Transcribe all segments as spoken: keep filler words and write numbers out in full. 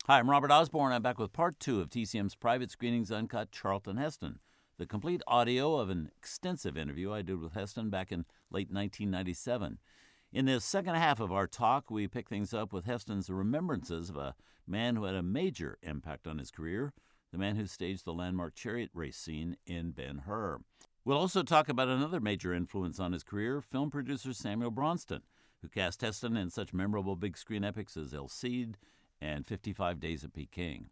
Hi, I'm Robert Osborne. I'm back with part two of T C M's Private Screenings Uncut Charlton Heston, the complete audio of an extensive interview I did with Heston back in late nineteen ninety-seven. In the second half of our talk, we pick things up with Heston's remembrances of a man who had a major impact on his career, the man who staged the landmark chariot race scene in Ben-Hur. We'll also talk about another major influence on his career, film producer Samuel Bronston, who cast Heston in such memorable big screen epics as El Cid and fifty-five Days of Peking.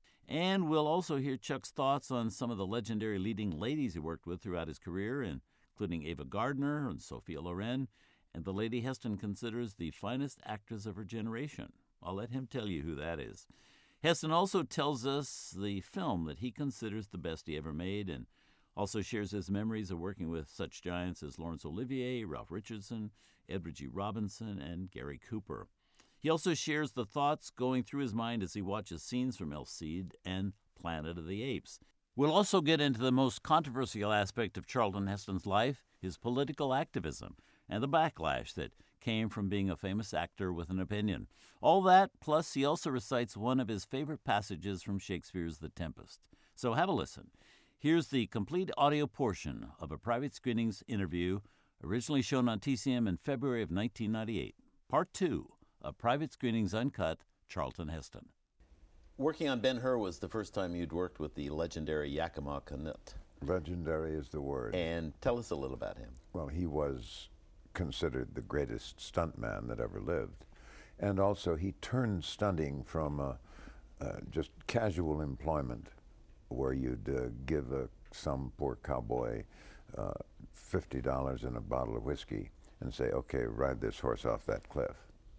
And we'll also hear Chuck's thoughts on some of the legendary leading ladies he worked with throughout his career, including Ava Gardner and Sophia Loren, and the lady Heston considers the finest actress of her generation. I'll let him tell you who that is. Heston also tells us the film that he considers the best he ever made, and also shares his memories of working with such giants as Laurence Olivier, Ralph Richardson, Edward G. Robinson, and Gary Cooper. He also shares the thoughts going through his mind as he watches scenes from El Cid and Planet of the Apes. We'll also get into the most controversial aspect of Charlton Heston's life, his political activism, and the backlash that came from being a famous actor with an opinion. All that, plus he also recites one of his favorite passages from Shakespeare's The Tempest. So have a listen. Here's the complete audio portion of a Private Screenings interview originally shown on T C M in February of nineteen ninety-eight. Part two of Private Screenings Uncut, Charlton Heston. Working on Ben-Hur was the first time you'd worked with the legendary Yakima Canutt. Legendary is the word. And tell us a little about him. Well, he was considered the greatest stuntman that ever lived. And also he turned stunting from uh, uh, just casual employment where you'd uh, give uh, some poor cowboy uh, fifty dollars and a bottle of whiskey and say, okay, ride this horse off that cliff,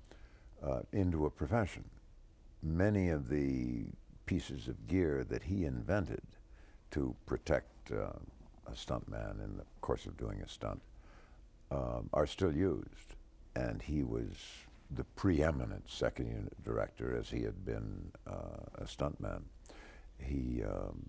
uh, into a profession. Many of the pieces of gear that he invented to protect uh, a stuntman in the course of doing a stunt um, are still used. And he was the preeminent second unit director as he had been uh, a stuntman. He, um,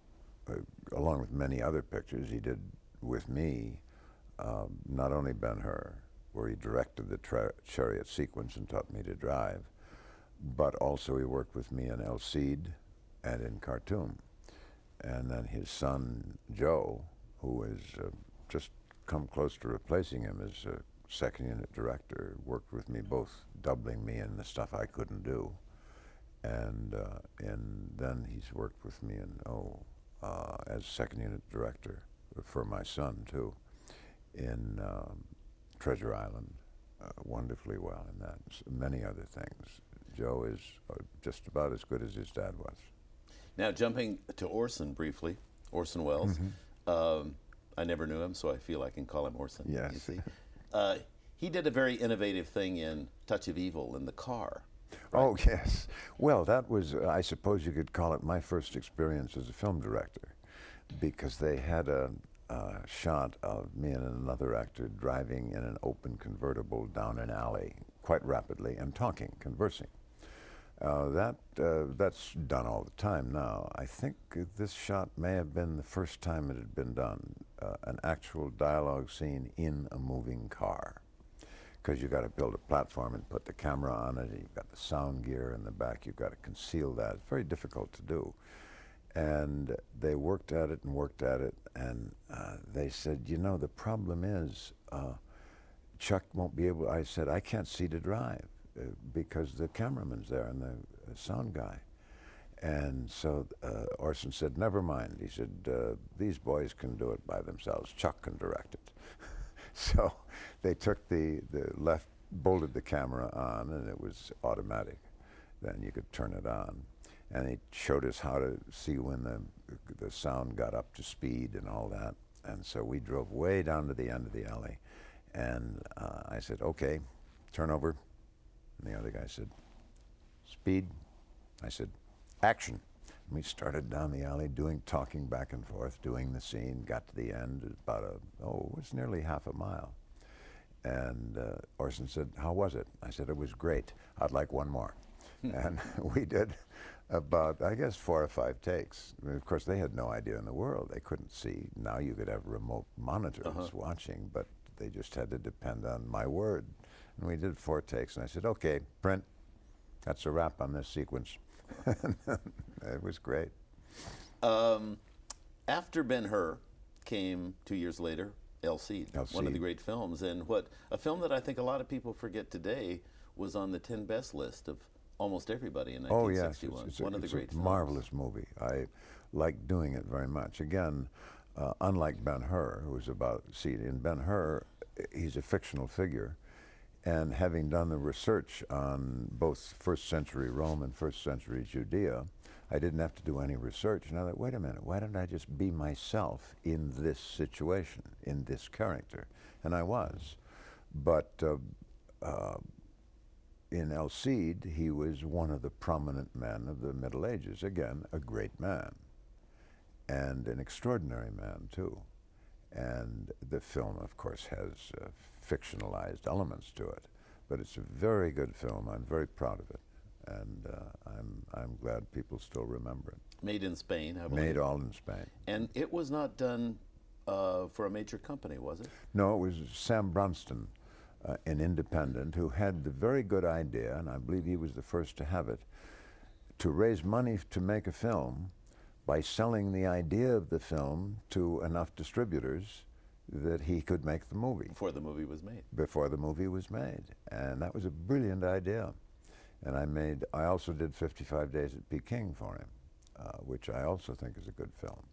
uh, along with many other pictures, he did with me um, not only Ben-Hur, where he directed the tra- chariot sequence and taught me to drive, but also he worked with me in El Cid and in Khartoum. And then his son, Joe, who has uh, just come close to replacing him as a second unit director, worked with me, both doubling me in the stuff I couldn't do. And uh, and then he's worked with me in, oh, uh, as second unit director for my son, too, in um, Treasure Island, uh, wonderfully well in that, many other things. Joe is uh, just about as good as his dad was. Now, jumping to Orson briefly, Orson Welles. Mm-hmm. um, I never knew him, so I feel I can call him Orson. Yes. You see? uh, he did a very innovative thing in Touch of Evil in the car. Right? Oh, yes. Well, that was, uh, I suppose you could call it my first experience as a film director, because they had a uh, shot of me and another actor driving in an open convertible down an alley quite rapidly and talking, conversing. Uh, that uh, that's done all the time now. I think uh, this shot may have been the first time it had been done, uh, an actual dialogue scene in a moving car. Because you've got to build a platform and put the camera on it, and you've got the sound gear in the back, you've got to conceal that. It's very difficult to do. And they worked at it and worked at it, and uh, they said, you know, the problem is uh, Chuck won't be able, I said, I can't see to drive. Uh, because the cameraman's there and the uh, sound guy. And so uh, Orson said, never mind. He said, uh, these boys can do it by themselves. Chuck can direct it. So they took the, the left, bolted the camera on, and it was automatic. Then you could turn it on. And he showed us how to see when the, the sound got up to speed and all that. And so we drove way down to the end of the alley. And uh, I said, okay, turn over. And the other guy said, speed. I said, action. And we started down the alley doing, talking back and forth, doing the scene, got to the end, about a, oh, it was nearly half a mile. And uh, Orson said, how was it? I said, it was great. I'd like one more. And we did about, I guess, four or five takes. I mean, of course, they had no idea in the world. They couldn't see. Now you could have remote monitors uh-huh. watching, but they just had to depend on my word. And we did four takes, and I said, okay, print. that's a wrap on this sequence. It was great. Um, after Ben-Hur came two years later, El Cid, El one of Cid. the great films, and what a film that I think a lot of people forget today was on the ten best list of almost everybody in Oh nineteen yes, sixty-one. it's, it's, one a, of the it's great a films. marvelous movie. I like doing it very much. Again, uh, unlike Ben-Hur, who was about Cid, in Ben-Hur, he's a fictional figure, and having done the research on both first century Rome and first century Judea, I didn't have to do any research. And I thought, wait a minute, why don't I just be myself in this situation, in this character? And I was. But uh, uh, in El Cid, he was one of the prominent men of the Middle Ages. Again, a great man, and an extraordinary man, too. And the film, of course, has uh, fictionalized elements to it. But it's a very good film. I'm very proud of it. And uh, I'm, I'm glad people still remember it. Made in Spain, I believe. Made all in Spain. And it was not done uh, for a major company, was it? No, it was Sam Bronston, uh, an independent, who had the very good idea, and I believe he was the first to have it, to raise money to make a film by selling the idea of the film to enough distributors that he could make the movie. Before the movie was made. Before the movie was made. And that was a brilliant idea. And I made, I also did fifty-five Days at Peking for him, uh, which I also think is a good film.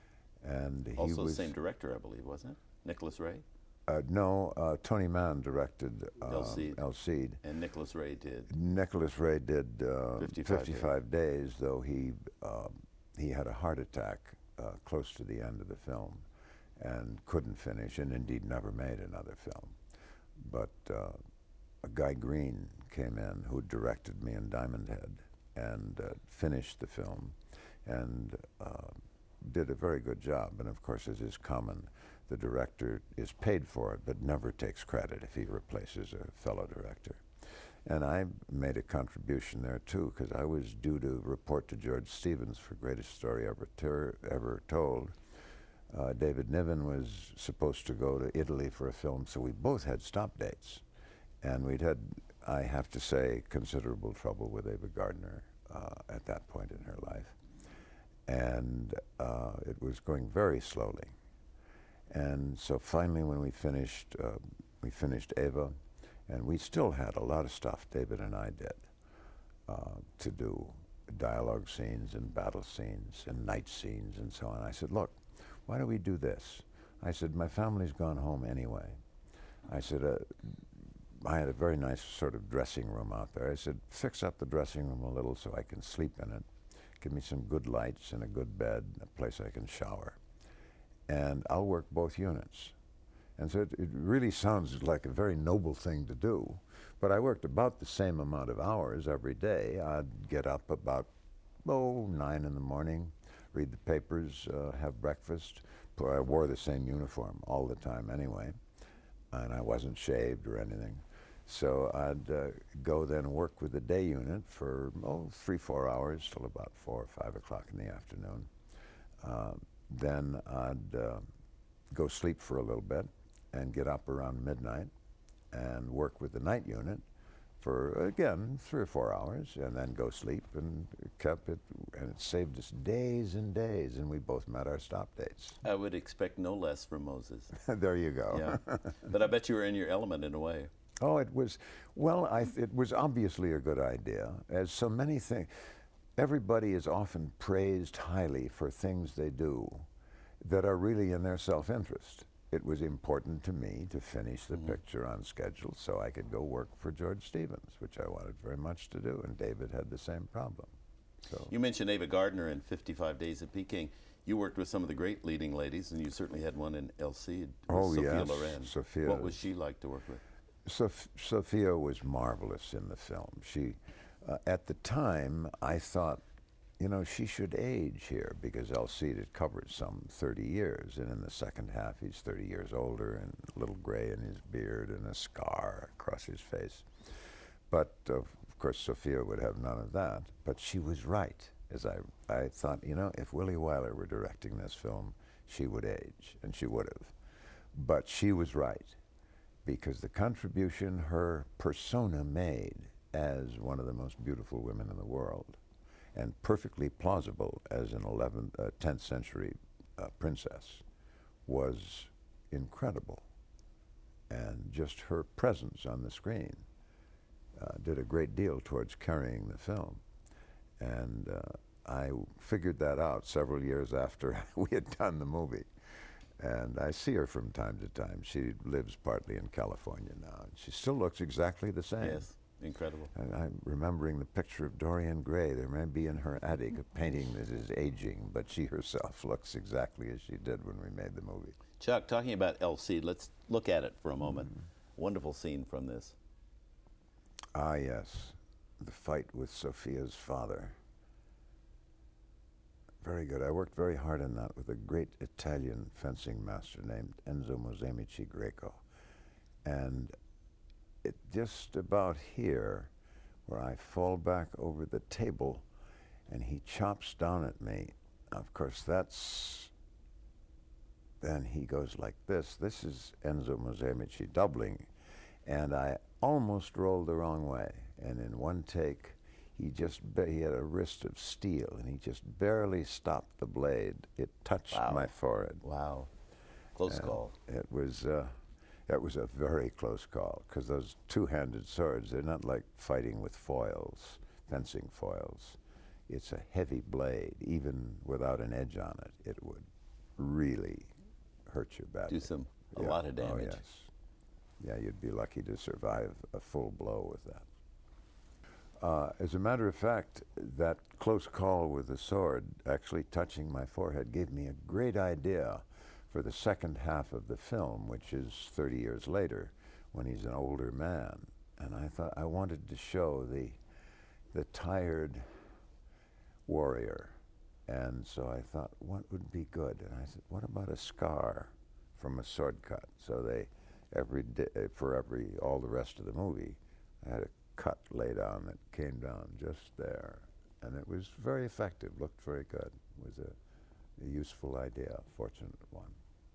And he Also was, the same director, I believe, wasn't it? Nicholas Ray? Uh, no, uh, Tony Mann directed uh, El Cid. El Cid. And Nicholas Ray did. Nicholas Ray did uh, fifty-five, fifty-five days, though he, uh, he had a heart attack uh, close to the end of the film and couldn't finish, and indeed never made another film. But uh, a Guy Green came in who directed me in Diamond Head and uh, finished the film and uh, did a very good job. And of course, as is common, the director is paid for it but never takes credit if he replaces a fellow director. And I made a contribution there too, because I was due to report to George Stevens for Greatest Story Ever, ter- ever Told. Uh, David Niven was supposed to go to Italy for a film, so we both had stop dates. And we'd had, I have to say, considerable trouble with Ava Gardner uh, at that point in her life. And uh, it was going very slowly. And so finally when we finished, uh, we finished Ava, and we still had a lot of stuff, David and I did, uh, to do dialogue scenes and battle scenes and night scenes and so on. I said, look, why don't we do this? I said, my family's gone home anyway. I said, uh, I had a very nice sort of dressing room out there. I said, fix up the dressing room a little so I can sleep in it. Give me some good lights and a good bed, a place I can shower. And I'll work both units. And so it, it really sounds like a very noble thing to do, but I worked about the same amount of hours every day. I'd get up about, oh, nine in the morning, read the papers, uh, have breakfast. I wore the same uniform all the time anyway, and I wasn't shaved or anything. So I'd uh, go then work with the day unit for, oh, three, four hours till about four or five o'clock in the afternoon. Uh, then I'd uh, go sleep for a little bit and get up around midnight and work with the night unit for, again, three or four hours, and then go sleep, and it kept it, and it saved us days and days, and we both met our stop dates. I would expect no less from Moses. There you go. Yeah. But I bet you were in your element in a way. Oh, it was, well, I th- it was obviously a good idea, as so many things. Everybody is often praised highly for things they do that are really in their self-interest. It was important to me to finish the mm-hmm. picture on schedule so I could go work for George Stevens, which I wanted very much to do, and David had the same problem. So you mentioned Ava Gardner in fifty-five Days at Peking. You worked with some of the great leading ladies, and you certainly had one in El Cid. Oh, Sophia yes, Loren. Sophia. What was she like to work with? Soph- Sophia was marvelous in the film. She, uh, at the time, I thought, you know, she should age here, because El Cid had covered some thirty years, and in the second half he's thirty years older and a little gray in his beard and a scar across his face. But uh, of course Sophia would have none of that, but she was right. As I, I thought, you know, if Willie Wyler were directing this film, she would age, and she would have. But she was right, because the contribution her persona made as one of the most beautiful women in the world, and perfectly plausible as an eleventh, uh, tenth century uh, princess, was incredible. And just her presence on the screen uh, did a great deal towards carrying the film. And uh, I figured that out several years after we had done the movie. And I see her from time to time. She lives partly in California now. And she still looks exactly the same. Yes, incredible. And I'm remembering the picture of Dorian Gray. There may be in her attic a painting that is aging, but she herself looks exactly as she did when we made the movie. Chuck, talking about El Cid, let's look at it for a moment. Mm. Wonderful scene from this. Ah, yes. The fight with Sophia's father. Very good. I worked very hard on that with a great Italian fencing master named Enzo Musumeci Greco. And it just about here, where I fall back over the table and he chops down at me. Of course, that's, then he goes like this. This is Enzo Musumeci doubling. And I almost rolled the wrong way. And in one take, he just, he had a wrist of steel, and he just barely stopped the blade. It touched Wow. my forehead. Wow. Close And call. It was, uh, it was a very close call, because those two-handed swords, they're not like fighting with foils, fencing foils. It's a heavy blade. Even without an edge on it, it would really hurt you badly. Do some, a Yeah. lot of damage. Oh, yes. Yeah, you'd be lucky to survive a full blow with that. Uh, as a matter of fact, that close call with the sword actually touching my forehead gave me a great idea for the second half of the film, which is thirty years later, when he's an older man. And I thought I wanted to show the, the tired warrior. And so I thought, what would be good? And I said, what about a scar from a sword cut? So they, every day, for every, all the rest of the movie, I had a cut laid on that came down just there. And it was very effective, looked very good. It was a, a useful idea, a fortunate one.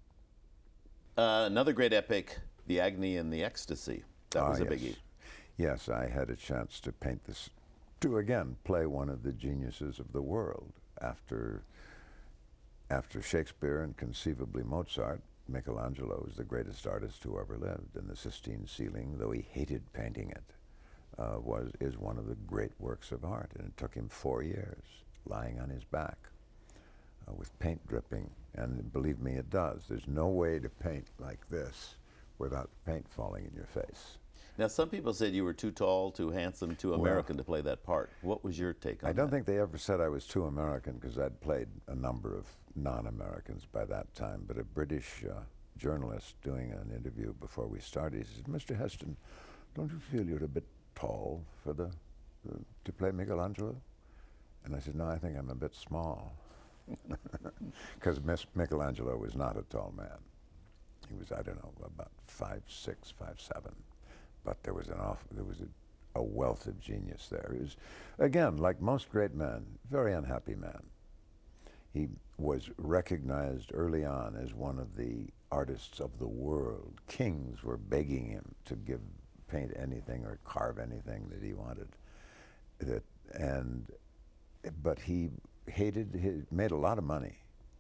Uh, another great epic, The Agony and the Ecstasy. That Ah, was a yes. biggie. Yes, I had a chance to paint this, to again play one of the geniuses of the world. After, after Shakespeare and conceivably Mozart, Michelangelo was the greatest artist who ever lived. And the Sistine Ceiling, though he hated painting it, uh, was, is one of the great works of art. And it took him four years, lying on his back, uh, with paint dripping. And believe me, it does. There's no way to paint like this without paint falling in your face. Now, some people said you were too tall, too handsome, too American to play that part. What was your take on I don't that? think they ever said I was too American, because I'd played a number of non-Americans by that time. But a British uh, journalist doing an interview before we started, he said, Mister Heston, don't you feel you're a bit tall for the, uh, to play Michelangelo? And I said, no, I think I'm a bit small. Because Michelangelo was not a tall man. He was, I don't know, about five six, five seven. But there was an off, there was a, a wealth of genius there. He was, again, like most great men, very unhappy man. He was recognized early on as one of the artists of the world. Kings were begging him to give, paint anything or carve anything that he wanted. That, and, but he hated, he made a lot of money,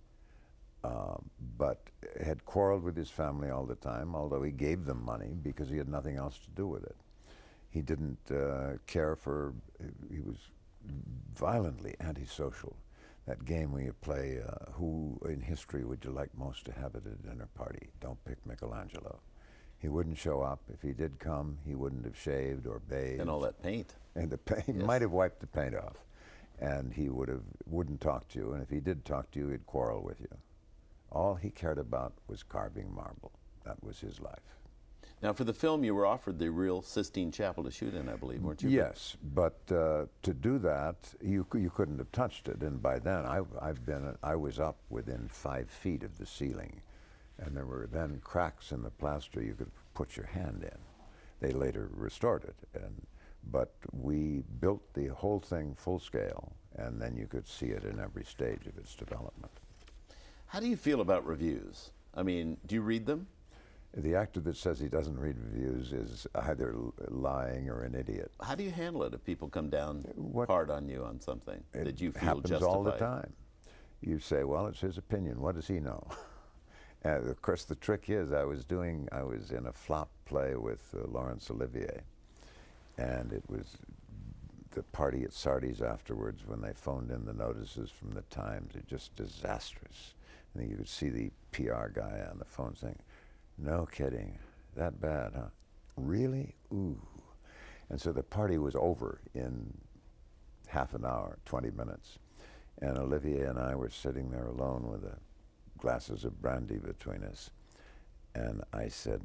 uh, but had quarreled with his family all the time, although he gave them money because he had nothing else to do with it. He didn't uh, care for, he was violently antisocial. That game where you play, uh, who in history would you like most to have at a dinner party? Don't pick Michelangelo. He wouldn't show up. If he did come, he wouldn't have shaved or bathed. And all that paint. And the paint, Yes. might have wiped the paint off. And he would have, wouldn't talk to you. And if he did talk to you, he'd quarrel with you. All he cared about was carving marble. That was his life. Now, for the film, you were offered the real Sistine Chapel to shoot in, I believe, weren't you? Yes, but uh, to do that, you you couldn't have touched it. And by then, I I've been I was up within five feet of the ceiling, and there were then cracks in the plaster you could put your hand in. They later restored it, and but we built the whole thing full scale, and then you could see it in every stage of its development. How do you feel about reviews? I mean, do you read them? The actor that says he doesn't read reviews is either l- lying or an idiot. How do you handle it if people come down What- hard on you on something It that you feel happens justified? all the time. You say, well, it's his opinion. What does he know? And of course, the trick is, I was doing, I was in a flop play with uh, Laurence Olivier, and it was the party at Sardi's afterwards when they phoned in the notices from the Times. It's just disastrous. And you could see the P R guy on the phone saying, "No kidding, that bad, huh? Really? Ooh." And so the party was over in half an hour, twenty minutes. And Olivier and I were sitting there alone with a glasses of brandy between us. And I said,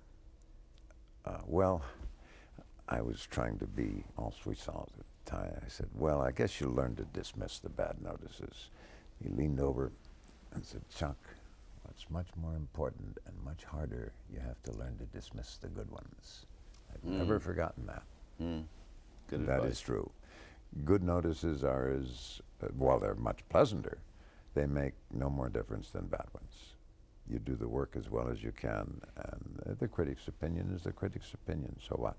uh, uh, well, I was trying to be en puissant at the time. I said, well, I guess you'll learn to dismiss the bad notices. He leaned over and said, Chuck, what's much more important and much harder, you have to learn to dismiss the good ones. I've Mm. never forgotten that. Mm. Good That advice. is true. Good notices are as, uh, well, they're much pleasanter. They make no more difference than bad ones. You do the work as well as you can, and uh, the critic's opinion is the critic's opinion, so what?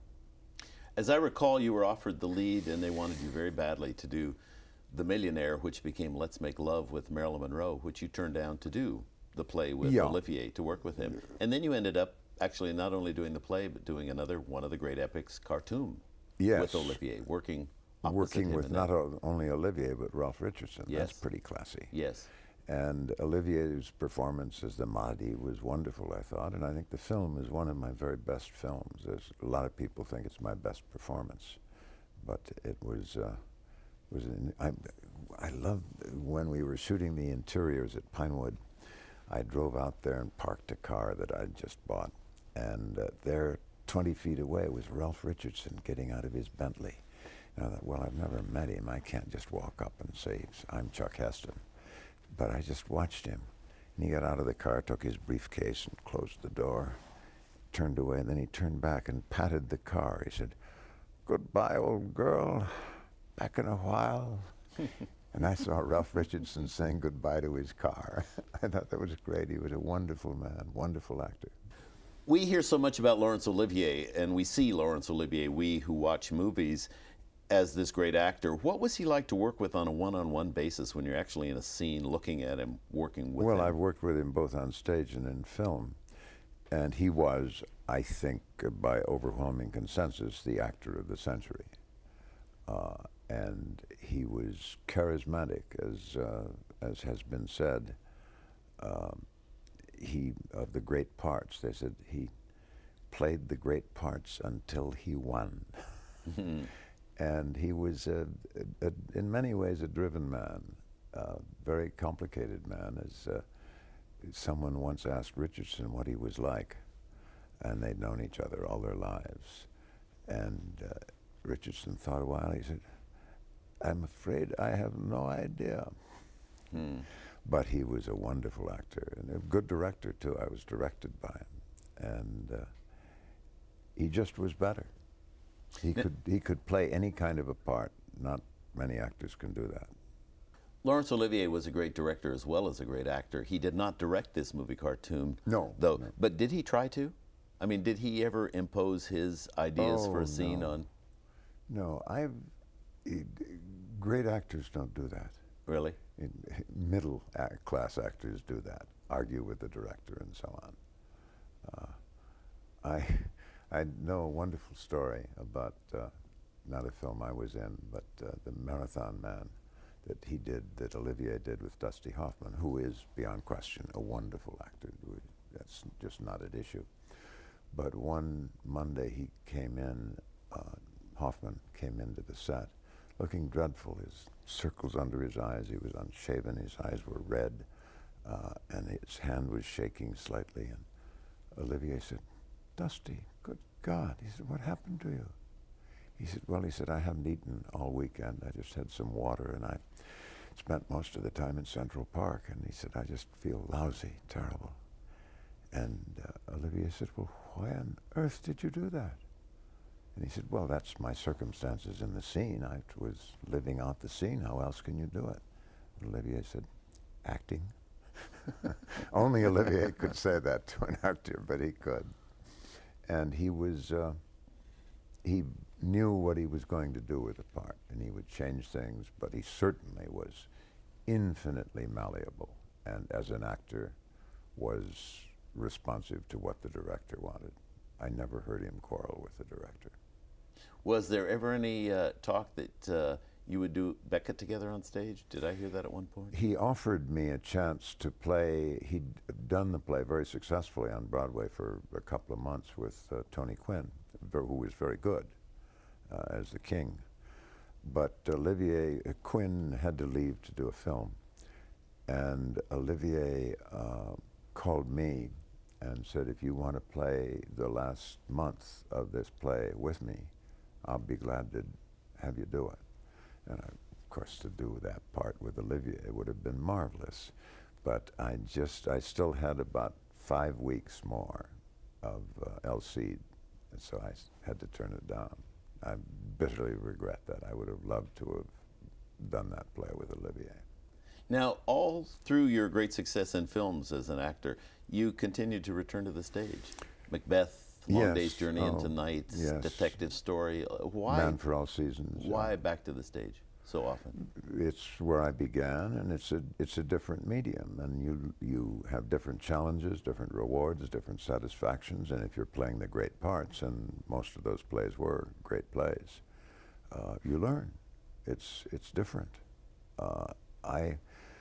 As I recall, you were offered the lead, and they wanted you very badly to do The Millionaire, which became Let's Make Love with Marilyn Monroe, which you turned down to do the play with Yeah. Olivier, to work with him. And then you ended up actually not only doing the play, but doing another one of the great epics, Khartoum, Yes. with Olivier, working opposite Working him with in not that. o- only Olivier, but Ralph Richardson. Yes. That's pretty classy. Yes. And Olivier's performance as the Mahdi was wonderful, I thought, and I think the film is one of my very best films. There's a lot of people think it's my best performance, but it was. Uh, was an, I, I loved when we were shooting the interiors at Pinewood. I drove out there and parked a car that I'd just bought, and uh, there, twenty feet away, was Ralph Richardson getting out of his Bentley. And I thought, well, I've never met him. I can't just walk up and say, I'm Chuck Heston. But I just watched him. And he got out of the car, took his briefcase and closed the door, turned away, and then he turned back and patted the car. He said, goodbye, old girl. Back in a while. And I saw Ralph Richardson saying goodbye to his car. I thought that was great. He was a wonderful man, wonderful actor. We hear so much about Laurence Olivier, and we see Laurence Olivier, we who watch movies, as this great actor. What was he like to work with on a one-on-one basis when you're actually in a scene looking at him, working with well, him? I've worked with him both on stage and in film. And he was, I think, uh, by overwhelming consensus, the actor of the century. Uh, and he was charismatic, as, uh, as has been said. Um, he, of the great parts, they said he played the great parts until he won. And he was, a, a, a, in many ways, a driven man, a very complicated man. As uh, someone once asked Richardson what he was like, and they'd known each other all their lives. And uh, Richardson thought a while. He said, I'm afraid I have no idea. Hmm. But he was a wonderful actor and a good director, too. I was directed by him. And uh, he just was better. He could, he could play any kind of a part. Not many actors can do that. Laurence Olivier was a great director as well as a great actor. He did not direct this movie, Khartoum, No, though. no. But did he try to? I mean, did he ever impose his ideas for Oh, a scene no. on? No, I've, it, great actors don't do that. Really? In, middle act, class actors do that, argue with the director and so on. Uh, I, I know a wonderful story about, uh, not a film I was in, but uh, the Marathon Man that he did, that Olivier did with Dusty Hoffman, who is, beyond question, a wonderful actor. That's just not at issue. But one Monday he came in, uh, Hoffman came into the set looking dreadful, his circles under his eyes, he was unshaven, his eyes were red, uh, and his hand was shaking slightly. And Olivier said, Dusty, good God. He said, what happened to you? He said, well, he said, I haven't eaten all weekend. I just had some water, and I spent most of the time in Central Park. And he said, I just feel lousy, terrible. And uh, Olivier said, well, why on earth did you do that? And he said, well, that's my circumstances in the scene. I was living out the scene. How else can you do it? And Olivier said, acting. Only Olivier could say that to an actor, but he could. And he was, uh, he knew what he was going to do with the part, and he would change things, but he certainly was infinitely malleable, and as an actor was responsive to what the director wanted. I never heard him quarrel with the director. Was there ever any uh, talk that uh, you would do Beckett together on stage? Did I hear that at one point? He offered me a chance to play. He'd done the play very successfully on Broadway for a couple of months with uh, Tony Quinn, who was very good uh, as the king. But Olivier uh, Quinn had to leave to do a film, and Olivier uh, called me and said, if you want to play the last month of this play with me, I'll be glad to have you do it. And I, of course, to do that part with Olivier would have been marvelous. But I just, I still had about five weeks more of uh, El Cid, and so I s- had to turn it down. I bitterly regret that. I would have loved to have done that play with Olivier. Now, all through your great success in films as an actor, you continued to return to the stage. Macbeth, Long Yes. Day's Journey Oh, into Night, yes. Detective Story. Uh, Why? Man for All Seasons. yeah. Why back to the stage so often? It's where I began, and it's a it's a different medium, and you you have different challenges, different rewards, different satisfactions, and if you're playing the great parts, and most of those plays were great plays, uh, you learn. It's it's different. Uh, I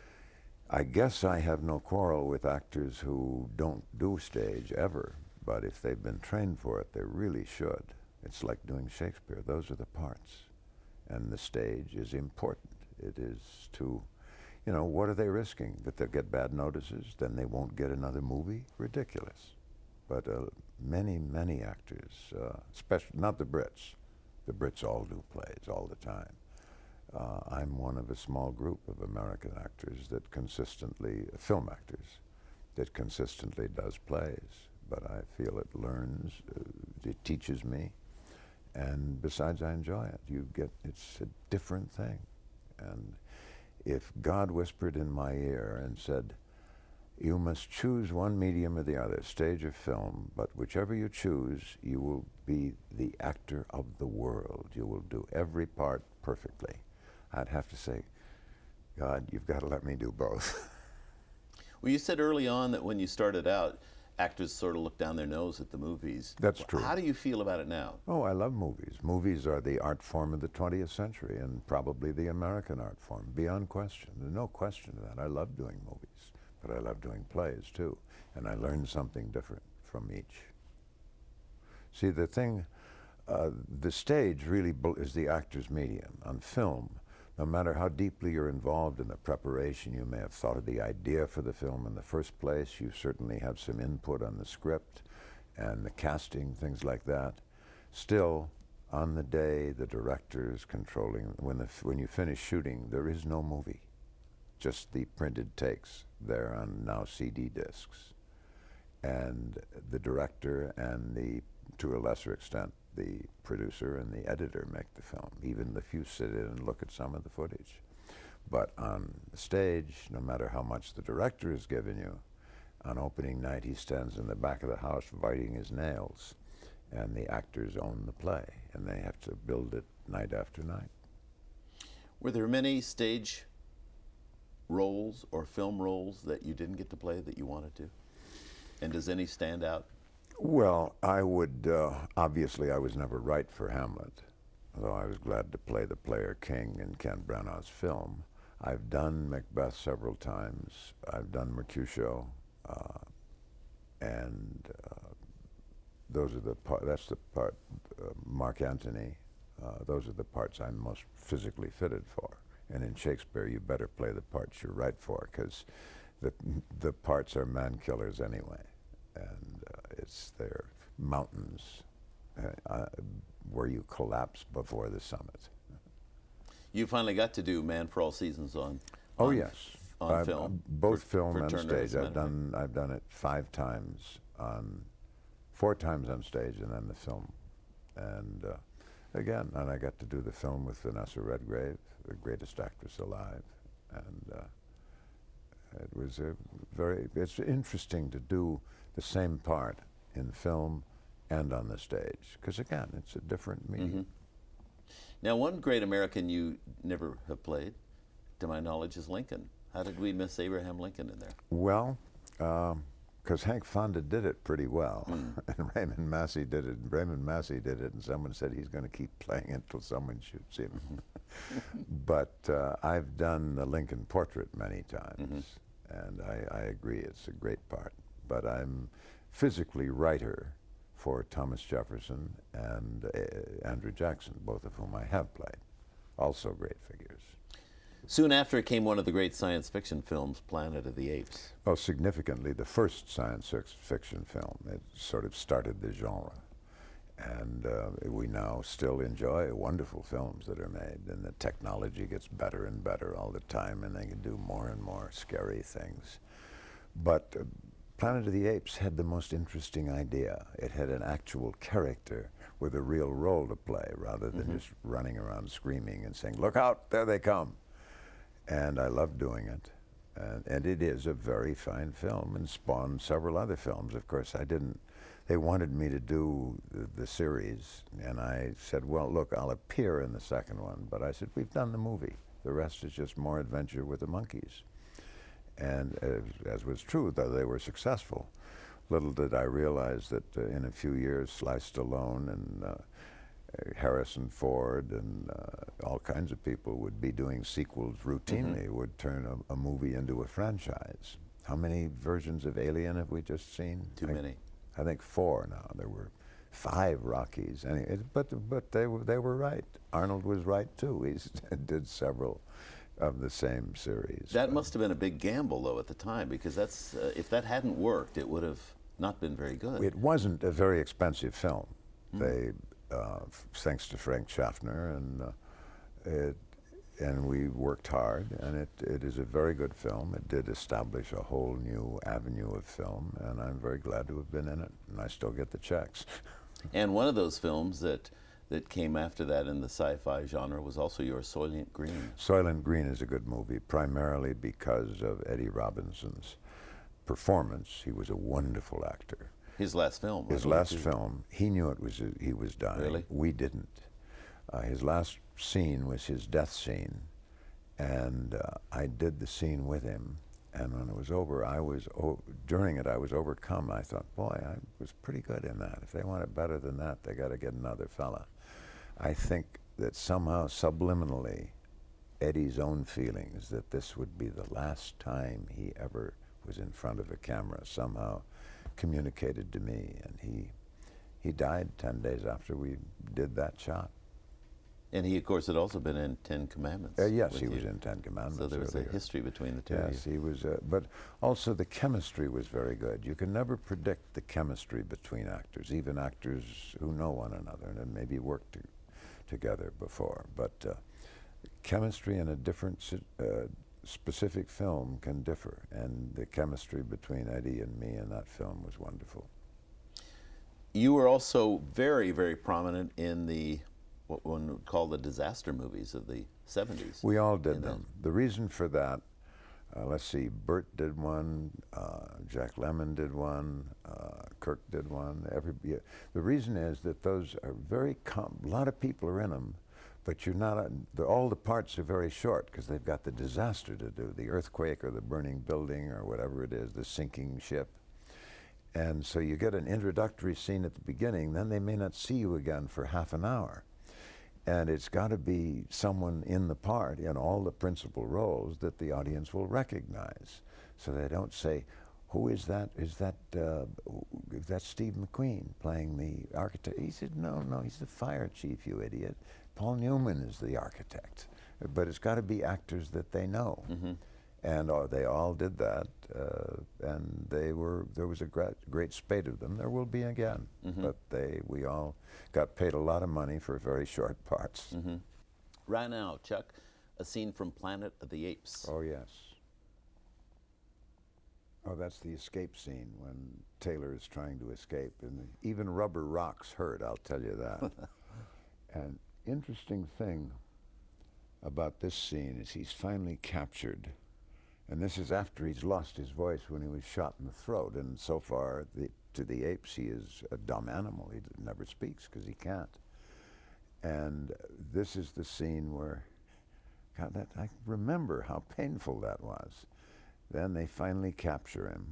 I guess I have no quarrel with actors who don't do stage ever, but if they've been trained for it, they really should. It's like doing Shakespeare. Those are the parts. And the stage is important. It is to, you know, what are they risking? That they'll get bad notices, then they won't get another movie? Ridiculous. But uh, many, many actors, uh, especially, not the Brits. The Brits all do plays all the time. Uh, I'm one of a small group of American actors that consistently, film actors, that consistently does plays. But I feel it learns, uh, it teaches me. And besides, I enjoy it. You get, it's a different thing. And if God whispered in my ear and said, you must choose one medium or the other, stage or film, but whichever you choose, you will be the actor of the world. You will do every part perfectly. I'd have to say, God, you've got to let me do both. Well, you said early on that when you started out, actors sort of looked down their nose at the movies. That's true. How do you feel about it now? Oh, I love movies. Movies are the art form of the twentieth century and probably the American art form, beyond question. There's no question of that. I love doing movies, but I love doing plays too, and I learn something different from each. See, the thing, uh, the stage really bel- is the actor's medium. On film, no matter how deeply you're involved in the preparation, you may have thought of the idea for the film in the first place. You certainly have some input on the script and the casting, things like that. Still, on the day, the director is controlling. When, the, f- when you finish shooting, there is no movie, just the printed takes there on now C D discs. And the director and the, to a lesser extent, the producer and the editor make the film, even if you sit in and look at some of the footage. But on the stage, no matter how much the director has given you, on opening night he stands in the back of the house biting his nails, and the actors own the play, and they have to build it night after night. Were there many stage roles or film roles that you didn't get to play that you wanted to? And does any stand out? Well, I would, uh, obviously I was never right for Hamlet, although I was glad to play the player king in Ken Branagh's film. I've done Macbeth several times. I've done Mercutio, uh, and uh, those are the part, that's the part, uh, Mark Antony, uh, those are the parts I'm most physically fitted for. And in Shakespeare, you better play the parts you're right for, because the, the parts are man killers anyway. And uh, it's their mountains uh, uh, where you collapse before the summit. You finally got to do Man for All Seasons on. Oh on, yes, on I've- film. both for- film for and Turner, as stage. a I've matter of fact. done I've done it five times on, four times on stage, and then the film. And uh, again, and I got to do the film with Vanessa Redgrave, the greatest actress alive, and uh, It was a very, it's interesting to do the same part in film and on the stage, because again, it's a different medium. Mm-hmm. Now, one great American you never have played, to my knowledge, is Lincoln. How did we miss Abraham Lincoln in there? Well, because um, Hank Fonda did it pretty well, mm. and Raymond Massey did it. And Raymond Massey did it, and someone said he's going to keep playing it until someone shoots him. But uh, I've done the Lincoln portrait many times, mm-hmm. and I, I agree it's a great part. But I'm physically writer for Thomas Jefferson and uh, Andrew Jackson, both of whom I have played. Also great figures. Soon after came one of the great science fiction films, Planet of the Apes. Oh, significantly, the first science fiction film. It sort of started the genre. And uh, we now still enjoy wonderful films that are made, and the technology gets better and better all the time, and they can do more and more scary things. But uh, Planet of the Apes had the most interesting idea. It had an actual character with a real role to play, rather than mm-hmm. just running around screaming and saying, "Look out, there they come." And I love doing it. And, and it is a very fine film, and spawned several other films. Of course, I didn't, they wanted me to do the, the series, and I said, well, look, I'll appear in the second one. But I said, we've done the movie. The rest is just more adventure with the monkeys. And as, as was true, though they were successful, little did I realize that uh, in a few years, Sly Stallone and uh, Harrison Ford and uh, all kinds of people would be doing sequels routinely, mm-hmm. would turn a, a movie into a franchise. How many versions of Alien have we just seen? Too I, many. I think four now. There were five Rockies. And it, but but they were, they were right. Arnold was right, too. He did several of the same series. That but must have been a big gamble, though, at the time, because that's uh, if that hadn't worked, it would have not been very good. It wasn't a very expensive film. Mm. They... Uh, thanks to Frank Schaffner, and uh, it, and we worked hard, and it, it is a very good film. It did establish a whole new avenue of film, and I'm very glad to have been in it, and I still get the checks. And one of those films that that came after that in the sci-fi genre was also your Soylent Green. Soylent Green is a good movie, primarily because of Eddie Robinson's performance. He was a wonderful actor. His last film. His last film, he knew it was he was dying. Really? We didn't. Uh, his last scene was his death scene, and uh, I did the scene with him. And when it was over, I was o during it. I was overcome. I thought, boy, I was pretty good in that. If they want it better than that, they got to get another fella. I think that somehow subliminally, Eddie's own feelings that this would be the last time he ever was in front of a camera somehow communicated to me, and he he died ten days after we did that shot. And he, of course, had also been in Ten Commandments. Uh, yes, he you. was in Ten Commandments. So there was earlier. a history between the two yes, of you. he was, uh, but also the chemistry was very good. You can never predict the chemistry between actors, even actors who know one another and have maybe worked to, together before. But uh, chemistry in a different uh, specific film can differ, and the chemistry between Eddie and me in that film was wonderful. You were also very, very prominent in the what one would call the disaster movies of the seventies. We all did them. That. The reason for that, uh, let's see, Burt did one, uh, Jack Lemmon did one, uh, Kirk did one. Every, yeah. The reason is that those are very, com a lot of people are in them, but you're not, a, the, all the parts are very short because they've got the disaster to do, the earthquake or the burning building or whatever it is, the sinking ship. And so you get an introductory scene at the beginning, then they may not see you again for half an hour. And it's got to be someone in the part, in all the principal roles, that the audience will recognize. So they don't say, who is that? Is that, uh, is that Steve McQueen playing the architect? He said, no, no, he's the fire chief, you idiot. Paul Newman is the architect. But it's got to be actors that they know. Mm-hmm. And uh, they all did that, uh, and they were, there was a great, great spate of them. There will be again, mm-hmm. but they, we all got paid a lot of money for very short parts. Mm-hmm. Right now, Chuck, a scene from Planet of the Apes. Oh, yes. Oh, that's the escape scene when Taylor is trying to escape, and even rubber rocks hurt, I'll tell you that. An interesting thing about this scene is he's finally captured And this is after he's lost his voice when he was shot in the throat. And so far, the, to the apes, he is a dumb animal. He never speaks because he can't. And this is the scene where, God, that, I remember how painful that was. Then they finally capture him.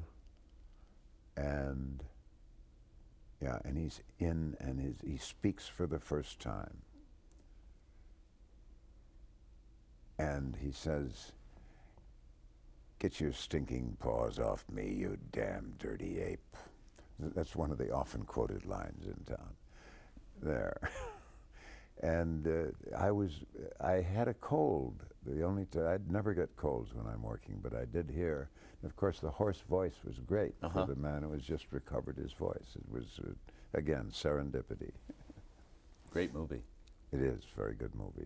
And, yeah, and he's in, and his, he speaks for the first time. And he says, "Get your stinking paws off me, you damn dirty ape." That's one of the often quoted lines in town there. And uh, I was, I had a cold. The only t I'd never get colds when I'm working, but I did hear. And of course, the hoarse voice was great uh-huh. for the man who has just recovered his voice. It was, uh, again, serendipity. Great movie. It is a very good movie.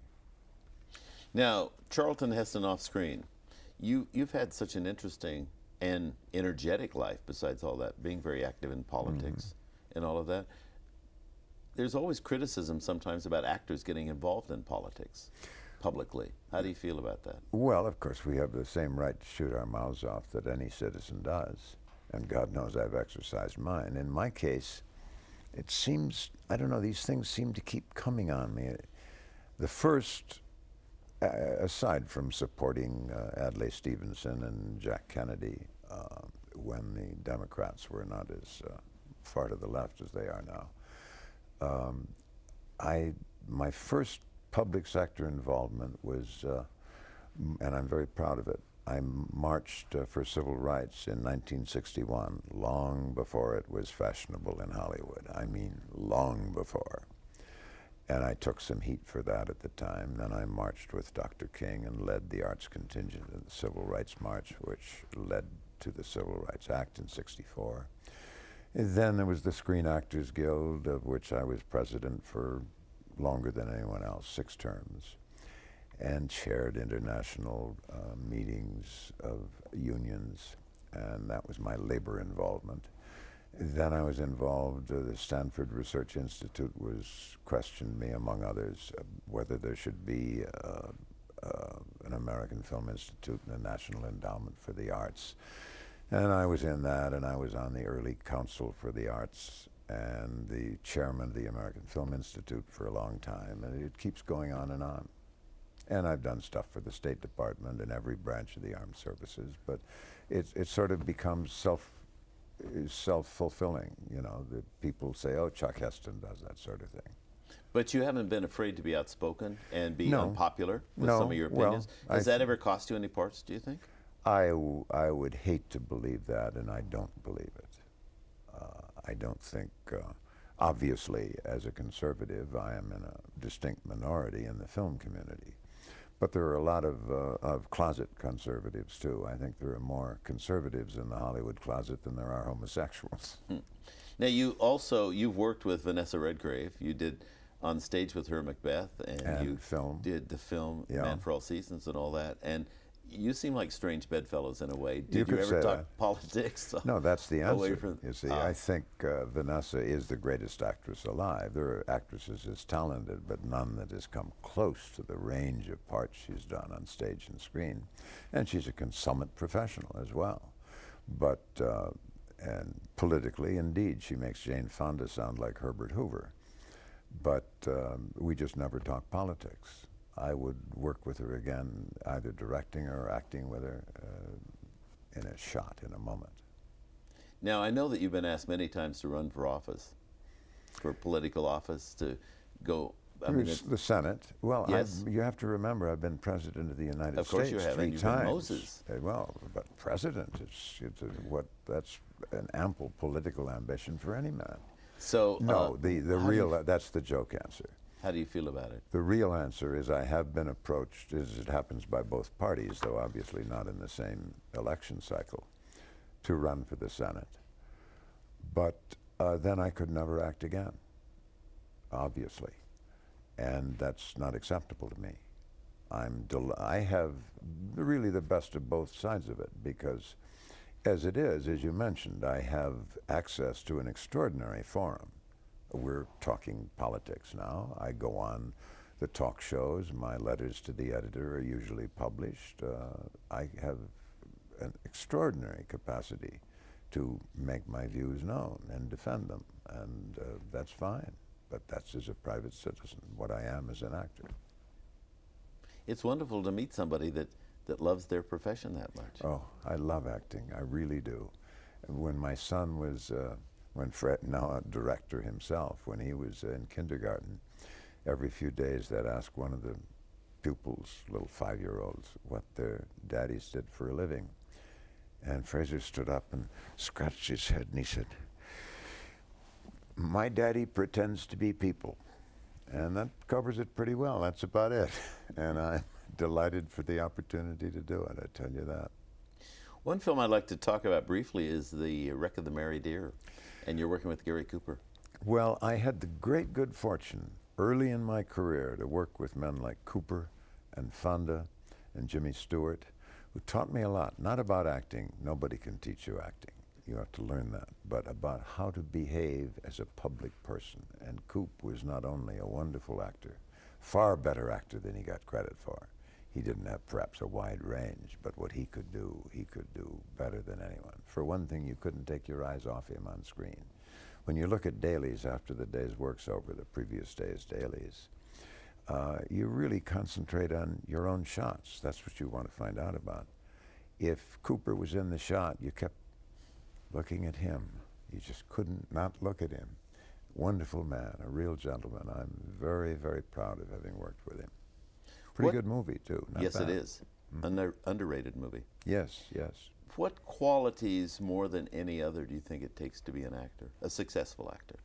Now, Charlton Heston off screen, you, you've had such an interesting and energetic life besides all that, being very active in politics mm-hmm. and all of that. There's always criticism sometimes about actors getting involved in politics publicly. How do you feel about that? Well, of course, we have the same right to shoot our mouths off that any citizen does. And God knows I've exercised mine. In my case, it seems, I don't know, these things seem to keep coming on me. The first, uh, aside from supporting uh, Adlai Stevenson and Jack Kennedy uh, when the Democrats were not as uh, far to the left as they are now, Um, I, my first public sector involvement was, uh, m and I'm very proud of it, I marched uh, for civil rights in nineteen sixty-one, long before it was fashionable in Hollywood. I mean, long before. And I took some heat for that at the time. Then I marched with Doctor King and led the arts contingent in the Civil Rights March, which led to the Civil Rights Act in sixty-four. Then there was the Screen Actors Guild, of which I was president for longer than anyone else, six terms, and chaired international uh, meetings of unions, and that was my labor involvement. Then I was involved, uh, the Stanford Research Institute was questioned me, among others, uh, whether there should be uh, uh, an American Film Institute and a National Endowment for the Arts. And I was in that, and I was on the early council for the arts and the chairman of the American Film Institute for a long time, and it keeps going on and on. And I've done stuff for the State Department and every branch of the armed services, but it, it sort of becomes self, self-fulfilling, you know, that people say, oh, Chuck Heston does that sort of thing. But you haven't been afraid to be outspoken and be no. unpopular with no. some of your opinions? Well, Has that ever cost you any parts, do you think? I, w I would hate to believe that, and I don't believe it. Uh, I don't think, uh, obviously, as a conservative, I am in a distinct minority in the film community. But there are a lot of, uh, of closet conservatives, too. I think there are more conservatives in the Hollywood closet than there are homosexuals. Hmm. Now, you also, you've worked with Vanessa Redgrave. You did On Stage with her Macbeth, and, and you film. did the film yeah. Man for All Seasons and all that. And you seem like strange bedfellows in a way. Did you, you could ever say talk that. politics? No, that's the answer. From, you see, uh, I think uh, Vanessa is the greatest actress alive. There are actresses as talented, but none that has come close to the range of parts she's done on stage and screen. And she's a consummate professional as well. But, uh, and politically, indeed, she makes Jane Fonda sound like Herbert Hoover. But um, we just never talk politics. I would work with her again, either directing or acting with her uh, in a shot, in a moment. Now, I know that you've been asked many times to run for office, for political office, to go... I mean, the Senate. Well, yes. I've, you have to remember, I've been president of the United of course States you have, three and you've times. been Moses. Uh, well, but president, it's, it's a, what, that's an ample political ambition for any man. So No, uh, the, the real, uh, that's the joke answer. How do you feel about it? The real answer is I have been approached, as it happens by both parties, though obviously not in the same election cycle, to run for the Senate. But uh, then I could never act again, obviously. And that's not acceptable to me. I'm del I have really the best of both sides of it, because as it is, as you mentioned, I have access to an extraordinary forum. We're talking politics now. I go on the talk shows, my letters to the editor are usually published. Uh, I have an extraordinary capacity to make my views known and defend them, and uh, that's fine. But that's as a private citizen, what I am as an actor. It's wonderful to meet somebody that, that loves their profession that much. Oh, I love acting, I really do. And when my son was, uh, when Fred, now a director himself, when he was in kindergarten, every few days they'd ask one of the pupils, little five-year-olds, what their daddies did for a living. And Fraser stood up and scratched his head and he said, "My daddy pretends to be people." And that covers it pretty well. That's about it. And I'm delighted for the opportunity to do it, I tell you that. One film I'd like to talk about briefly is The Wreck of the Mary Deer, and you're working with Gary Cooper. Well, I had the great good fortune early in my career to work with men like Cooper and Fonda and Jimmy Stewart, who taught me a lot, not about acting. Nobody can teach you acting. You have to learn that, but about how to behave as a public person. And Coop was not only a wonderful actor, far better actor than he got credit for. He didn't have perhaps a wide range, but what he could do, he could do better than anyone. For one thing, you couldn't take your eyes off him on screen. When you look at dailies after the day's work's over, the previous day's dailies, uh, you really concentrate on your own shots. That's what you want to find out about. If Cooper was in the shot, you kept looking at him. You just couldn't not look at him. Wonderful man, a real gentleman. I'm very, very proud of having worked with him. Pretty What- good movie, too. Not Yes, bad. it is. Under, underrated movie. Yes, yes. What qualities more than any other do you think it takes to be an actor, a successful actor?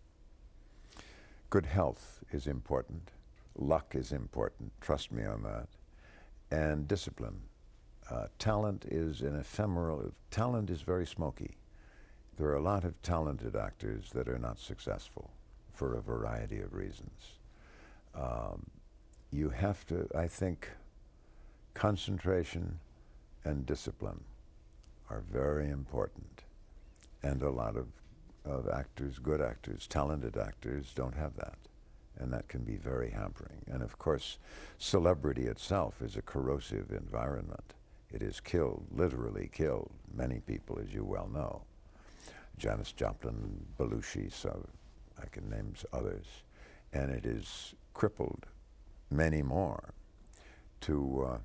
Good health is important. Luck is important. Trust me on that. And discipline. Uh, talent is an ephemeral, talent is very smoky. There are a lot of talented actors that are not successful for a variety of reasons. Um, you have to, I think, concentration and discipline are very important. And a lot of, of actors, good actors, talented actors, don't have that. And that can be very hampering. And of course, celebrity itself is a corrosive environment. It has killed, literally killed, many people, as you well know. Janis Joplin, Belushi, so I can name others. And it has crippled many more. To, uh,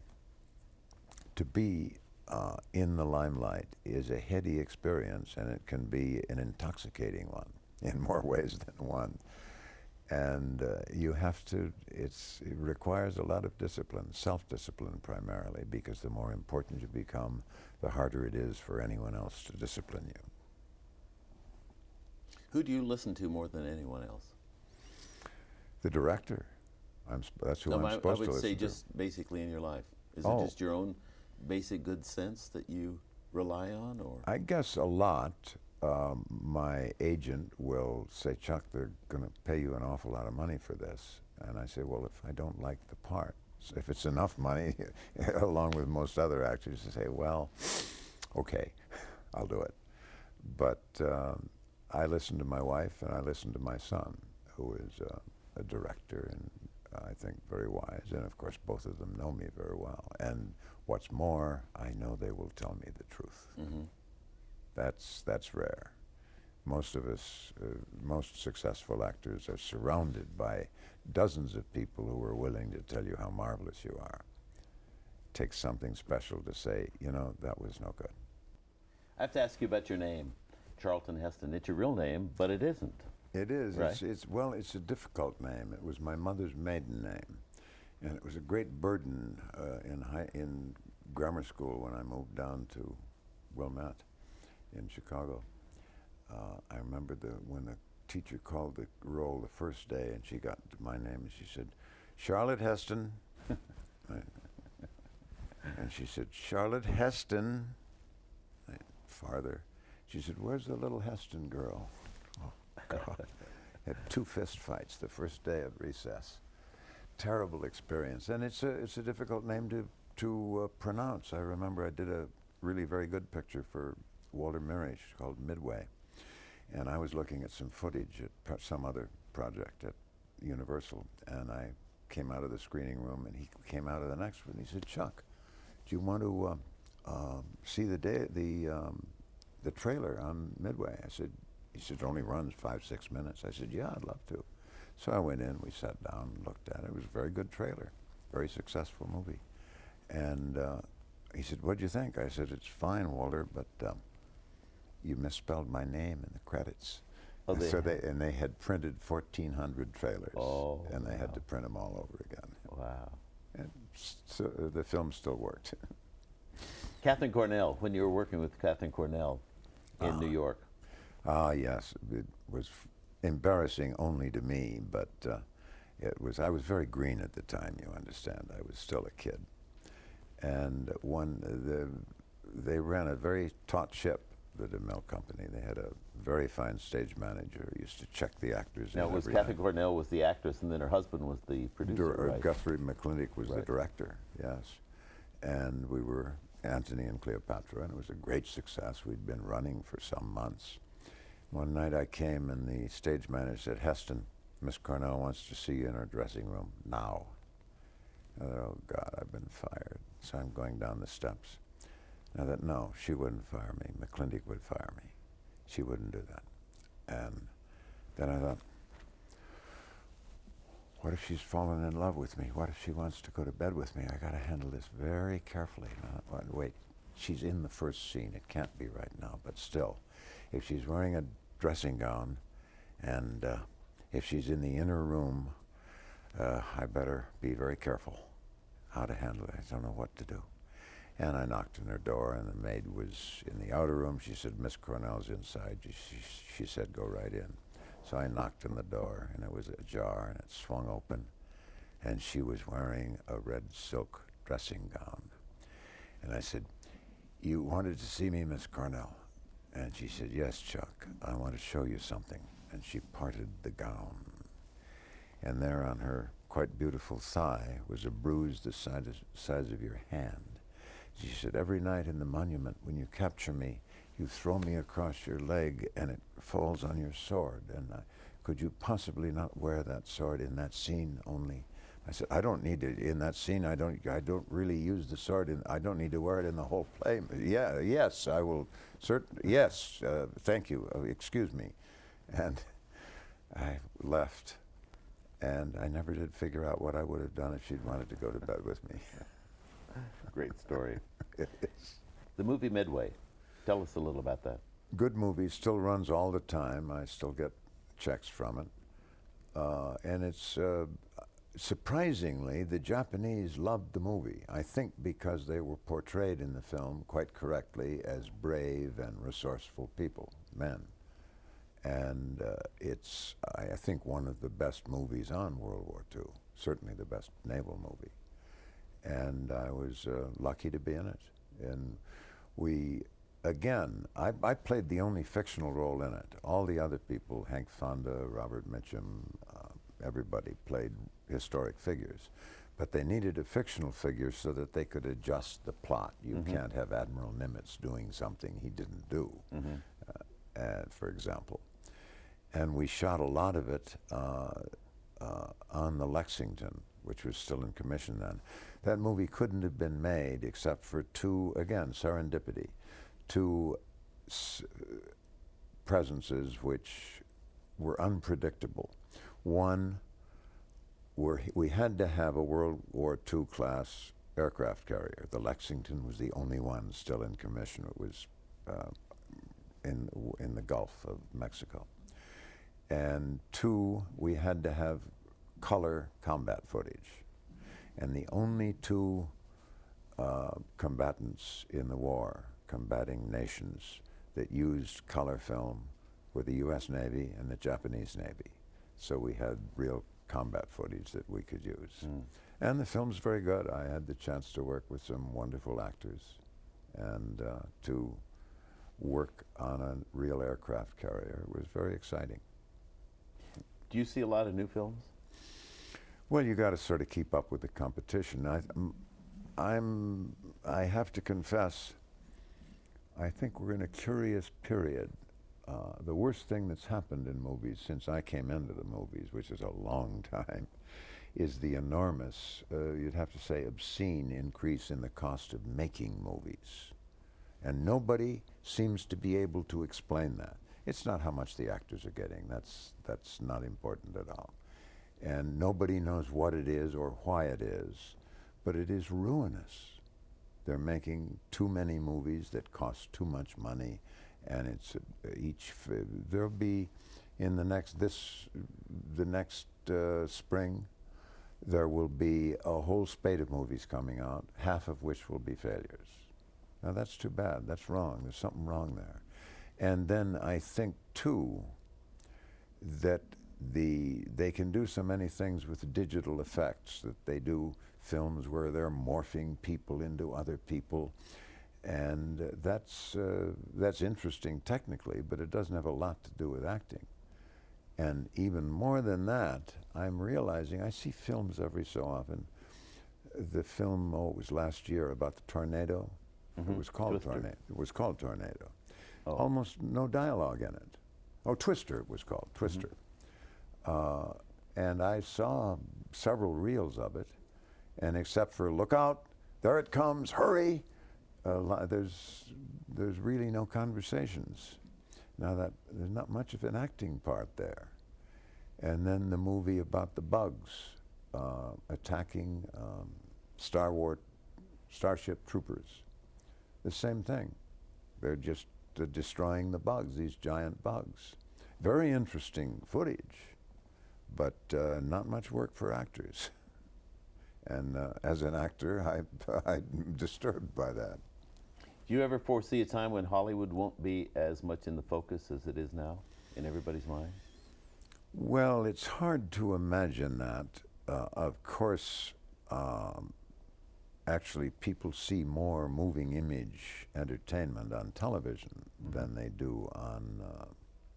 to be uh, in the limelight is a heady experience, and it can be an intoxicating one in more ways than one. And uh, you have to, it's, it requires a lot of discipline, self-discipline primarily, because the more important you become, the harder it is for anyone else to discipline you. Who do you listen to more than anyone else? The director. I'm sp that's who No, I'm I, supposed I to would say listen to. just basically in your life. Is Oh. it just your own basic good sense that you rely on, or? I guess a lot. Um, my agent will say, "Chuck, they're going to pay you an awful lot of money for this." And I say, "Well, if I don't like the part, so if it's enough money," along with most other actors, to say, "Well, okay, I'll do it." But um, I listen to my wife and I listen to my son, who is uh, a director and uh, I think very wise. And of course, both of them know me very well. And what's more, I know they will tell me the truth. Mm-hmm. That's, that's rare. Most of us, uh, most successful actors are surrounded by dozens of people who are willing to tell you how marvelous you are. It takes something special to say, you know, that was no good. I have to ask you about your name, Charlton Heston. It's your real name, but it isn't. It is. Right. It's, it's, well, it's a difficult name. It was my mother's maiden name. And it was a great burden uh, in, high, in grammar school when I moved down to Wilmette in Chicago. Uh, I remember the, when the teacher called the roll the first day and she got my name and she said, "Charlotte Heston." I, and she said, "Charlotte Heston." I, farther. She said, "Where's the little Heston girl?" Oh, God. Had two fist fights the first day of recess. Terrible experience. And it's a, it's a difficult name to, to uh, pronounce. I remember I did a really very good picture for Walter Mirisch called Midway. And I was looking at some footage at pro some other project at Universal. And I came out of the screening room, and he came out of the next one. He said, "Chuck, do you want to um, um, see the day, the um, the trailer on Midway?" I said. He said, "It only runs five, six minutes." I said, "Yeah, I'd love to." So I went in. We sat down and looked at it. It was a very good trailer, very successful movie. And uh, he said, "What'd you think?" I said, "It's fine, Walter, but um, you misspelled my name in the credits." Oh, and they so they and they had printed fourteen hundred trailers, oh, and they wow. had to print them all over again. Wow. And so uh, the film still worked. Katharine Cornell, when you were working with Katharine Cornell in uh, New York. Ah, yes, it was f- embarrassing only to me, but uh, it was. I was very green at the time. You understand? I was still a kid, and one the they ran a very taut ship, the DeMille Company. They had a very fine stage manager who used to check the actors. Now, in was every Katharine night. Cornell was the actress, and then her husband was the producer, Dur- uh, right? Guthrie McClintock was Right. the director. Yes, and we were Antony and Cleopatra, and it was a great success. We'd been running for some months. One night I came and the stage manager said, "Heston, Miss Cornell wants to see you in her dressing room now." I thought, "Oh God, I've been fired." So I'm going down the steps. And I thought, no, she wouldn't fire me. McClintock would fire me. She wouldn't do that. And then I thought, what if she's fallen in love with me? What if she wants to go to bed with me? I got to handle this very carefully. And I thought, wait, she's in the first scene. It can't be right now, but still. If she's wearing a dressing gown, and uh, if she's in the inner room, uh, I better be very careful how to handle it. I don't know what to do. And I knocked on her door, and the maid was in the outer room. She said, "Miss Cornell's inside." She, she, she said, "Go right in." So I knocked on the door, and it was ajar, and it swung open, and she was wearing a red silk dressing gown. And I said, "You wanted to see me, Miss Cornell?" And she said, "Yes, Chuck, I want to show you something." And she parted the gown. And there on her quite beautiful thigh was a bruise the size of, size of your hand. She said, "Every night in the monument, when you capture me, you throw me across your leg and it falls on your sword. And uh, could you possibly not wear that sword in that scene only?" I said, "I don't need it in that scene. I don't. I don't really use the sword. In, I don't need to wear it in the whole play." "Yeah, yes, I will. Certain. Yes, uh, thank you. Uh, excuse me." And I left, and I never did figure out what I would have done if she'd wanted to go to bed with me. Great story. It is. The movie Midway. Tell us a little about that. Good movie. Still runs all the time. I still get checks from it, uh, and it's. Uh, Surprisingly, the Japanese loved the movie, I think because they were portrayed in the film quite correctly as brave and resourceful people, men. And uh, it's, I, I think, one of the best movies on World War Two, certainly the best naval movie. And I was uh, lucky to be in it. And we, again, I, I played the only fictional role in it. All the other people, Hank Fonda, Robert Mitchum, uh, everybody played historic figures, but they needed a fictional figure so that they could adjust the plot. You Mm-hmm. can't have Admiral Nimitz doing something he didn't do, Mm-hmm. uh, uh, for example. And we shot a lot of it uh, uh, on the Lexington, which was still in commission then. That movie couldn't have been made except for two, again, serendipity, two s- presences which were unpredictable. One, where we had to have a World War Two class aircraft carrier. The Lexington was the only one still in commission. It was uh, in, in the Gulf of Mexico. And two, we had to have color combat footage. And the only two uh, combatants in the war, combating nations that used color film, were the U S Navy and the Japanese Navy. So we had real combat footage that we could use. Mm. And the film's very good. I had the chance to work with some wonderful actors and uh, to work on a real aircraft carrier. It was very exciting. Do you see a lot of new films? Well, you got to sort of keep up with the competition. I, I'm, I have to confess, I think we're in a curious period. Uh, the worst thing that's happened in movies since I came into the movies, which is a long time, is the enormous, uh, you'd have to say obscene increase in the cost of making movies. And nobody seems to be able to explain that. It's not how much the actors are getting. That's, that's not important at all. And nobody knows what it is or why it is, but it is ruinous. They're making too many movies that cost too much money, and it's uh, each, f there'll be, in the next, this, the next uh, spring, there will be a whole spate of movies coming out, half of which will be failures. Now that's too bad, that's wrong, there's something wrong there. And then I think too, that the, they can do so many things with digital effects, that they do films where they're morphing people into other people, and uh, that's, uh, that's interesting technically, but it doesn't have a lot to do with acting. And even more than that, I'm realizing, I see films every so often. The film, oh, it was last year about the tornado. Mm-hmm. It was called Tornado. It was called Tornado. Oh. Almost no dialogue in it. Oh, Twister it was called, Twister. Mm-hmm. uh, and I saw several reels of it, and except for look out, there it comes, hurry, uh, there's, there's really no conversations. Now that there's not much of an acting part there. And then the movie about the bugs uh, attacking um, Star Wars Starship Troopers. The same thing. They're just uh, destroying the bugs, these giant bugs. Very interesting footage, but uh, not much work for actors. And uh, as an actor, I, I'm disturbed by that. Do you ever foresee a time when Hollywood won't be as much in the focus as it is now in everybody's mind? Well, it's hard to imagine that. Uh, of course, um, actually people see more moving image entertainment on television mm-hmm. than they do on uh,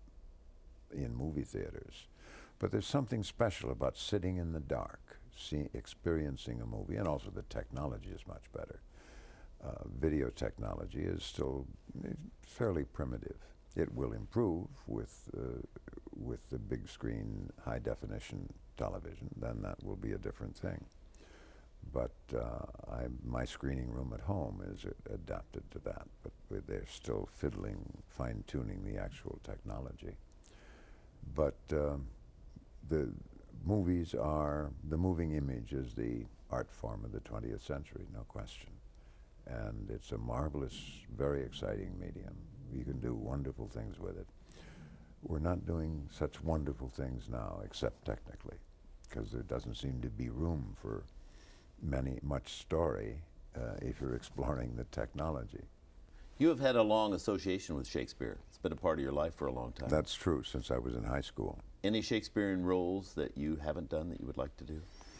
in movie theaters. But there's something special about sitting in the dark, see, experiencing a movie, and also the technology is much better. Uh, video technology is still fairly primitive. It will improve with, uh, with the big screen, high definition television, then that will be a different thing. But uh, I, my screening room at home is uh, adapted to that, but they're still fiddling, fine tuning the actual technology. But um, the movies are, the moving image is the art form of the twentieth century, no question. And it's a marvelous, very exciting medium. You can do wonderful things with it. We're not doing such wonderful things now, except technically, because there doesn't seem to be room for many, much story uh, if you're exploring the technology. You have had a long association with Shakespeare. It's been a part of your life for a long time. That's true, since I was in high school. Any Shakespearean roles that you haven't done that you would like to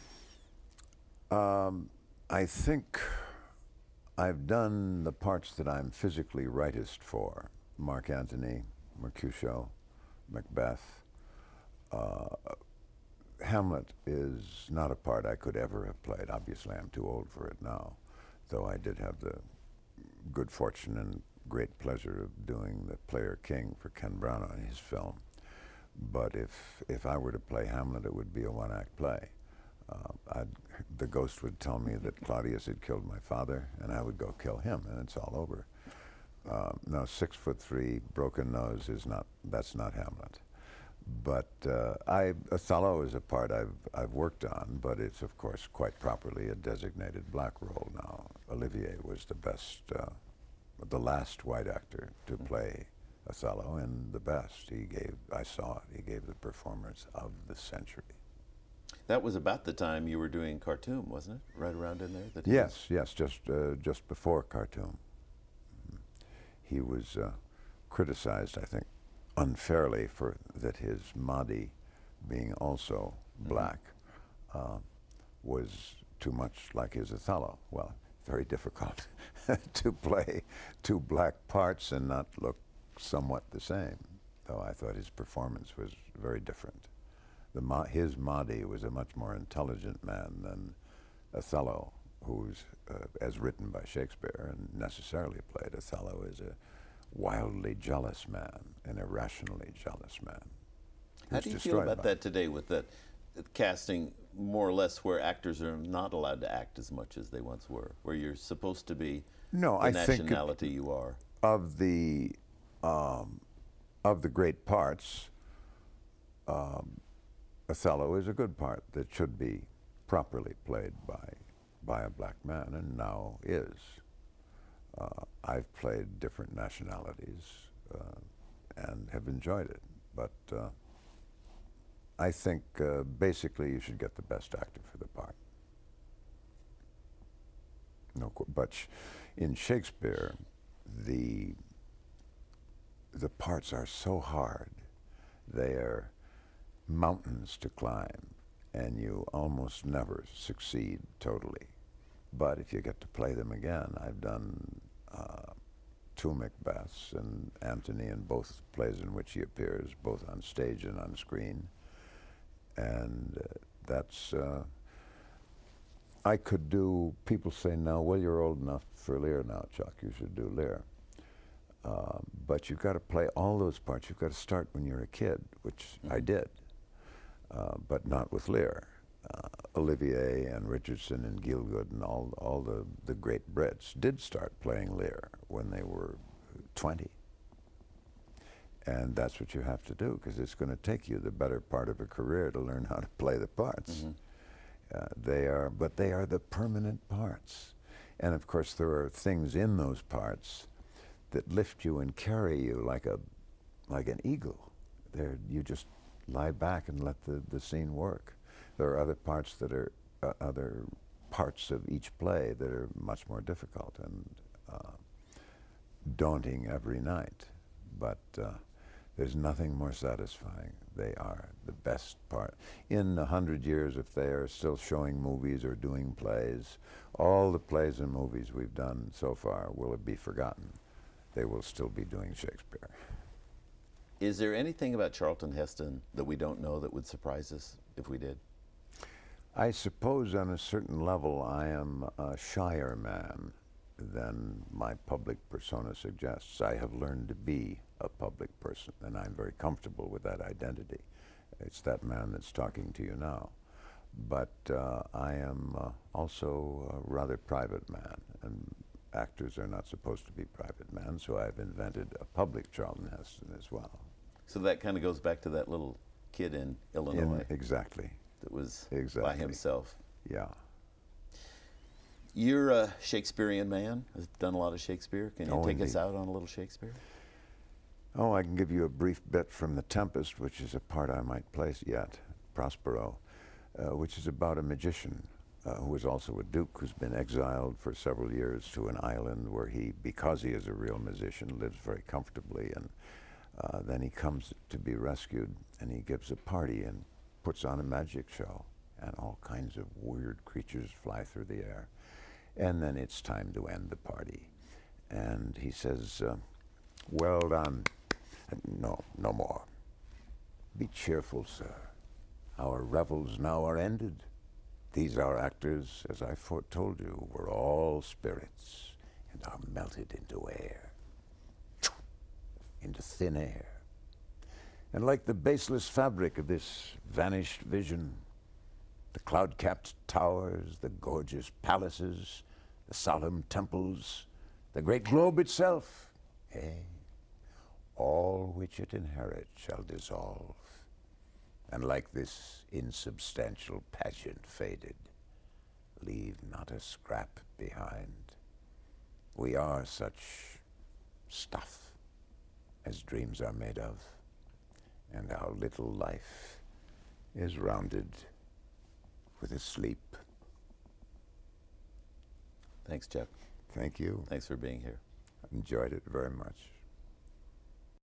do? Um, I think I've done the parts that I'm physically rightest for. Mark Antony, Mercutio, Macbeth. Uh, Hamlet is not a part I could ever have played. Obviously, I'm too old for it now, though I did have the good fortune and great pleasure of doing the Player King for Ken Brown on his film. But if, if I were to play Hamlet, it would be a one-act play. Uh, I'd, the ghost would tell me that Claudius had killed my father, and I would go kill him, and it's all over. Uh, no, six foot three, broken nose is not, that's not Hamlet. But uh, I, Othello is a part I've, I've worked on, but it's of course quite properly a designated black role now. Olivier was the best, uh, the last white actor to play Othello, and the best. He gave, I saw it, he gave the performance of the century. That was about the time you were doing Khartoum, wasn't it? Right around in there? That yes, yes, just, uh, just before Khartoum. He was uh, criticized, I think, unfairly for that his Mahdi, being also mm-hmm. black, uh, was too much like his Othello. Well, very difficult to play two black parts and not look somewhat the same, though I thought his performance was very different. The Ma his Mahdi was a much more intelligent man than Othello, who's, uh, as written by Shakespeare and necessarily played Othello, is a wildly jealous man, an irrationally jealous man. How do you feel about that today with that casting more or less where actors are not allowed to act as much as they once were, where you're supposed to be No, the I think it- nationality you are? Of the um, of the great parts, um, Othello is a good part that should be properly played by by a black man, and now is. Uh, I've played different nationalities uh, and have enjoyed it, but uh, I think uh, basically you should get the best actor for the part. No, qu- but sh- in Shakespeare, the the parts are so hard; they are mountains to climb, and you almost never succeed totally. But if you get to play them again, I've done uh, two Macbeths and Antony in both plays in which he appears, both on stage and on screen. And uh, that's, uh, I could do, people say now, well, you're old enough for Lear now, Chuck, you should do Lear. Uh, but you've got to play all those parts. You've got to start when you're a kid, which mm-hmm. I did, uh, but not with Lear. Uh, Olivier and Richardson and Gielgud and all, all the, the great Brits did start playing Lear when they were twenty. And that's what you have to do, because it's going to take you the better part of a career to learn how to play the parts. Mm-hmm. uh, they are, but they are the permanent parts. And of course there are things in those parts that lift you and carry you like a, like an eagle. They're, you just lie back and let the, the scene work. There are other parts that are, uh, other parts of each play that are much more difficult and uh, daunting every night. But uh, there's nothing more satisfying. They are the best part. In a hundred years, if they are still showing movies or doing plays, all the plays and movies we've done so far will be forgotten. They will still be doing Shakespeare. Is there anything about Charlton Heston that we don't know that would surprise us if we did? I suppose on a certain level I am a shyer man than my public persona suggests. I have learned to be a public person, and I'm very comfortable with that identity. It's that man that's talking to you now. But uh, I am uh, also a rather private man, and actors are not supposed to be private men, so I've invented a public Charlton Heston as well. So that kind of goes back to that little kid in Illinois. In, exactly. That was exactly. by himself. Yeah. You're a Shakespearean man, has done a lot of Shakespeare. Can you oh, take indeed. us out on a little Shakespeare? Oh, I can give you a brief bit from The Tempest, which is a part I might place yet, Prospero, uh, which is about a magician uh, who is also a duke who's been exiled for several years to an island where he, because he is a real musician, lives very comfortably. And uh, then he comes to be rescued, and he gives a party and puts on a magic show, and all kinds of weird creatures fly through the air. And then it's time to end the party. And he says, uh, well done. No, no more. Be cheerful, sir. Our revels now are ended. These our actors, as I foretold you, were all spirits and are melted into air, into thin air. And like the baseless fabric of this vanished vision, the cloud-capped towers, the gorgeous palaces, the solemn temples, the great globe itself, eh, all which it inherits shall dissolve, and like this insubstantial pageant faded, leave not a scrap behind. We are such stuff as dreams are made of, and our little life is rounded with a sleep. Thanks, Chuck. Thank you. Thanks for being here. I enjoyed it very much.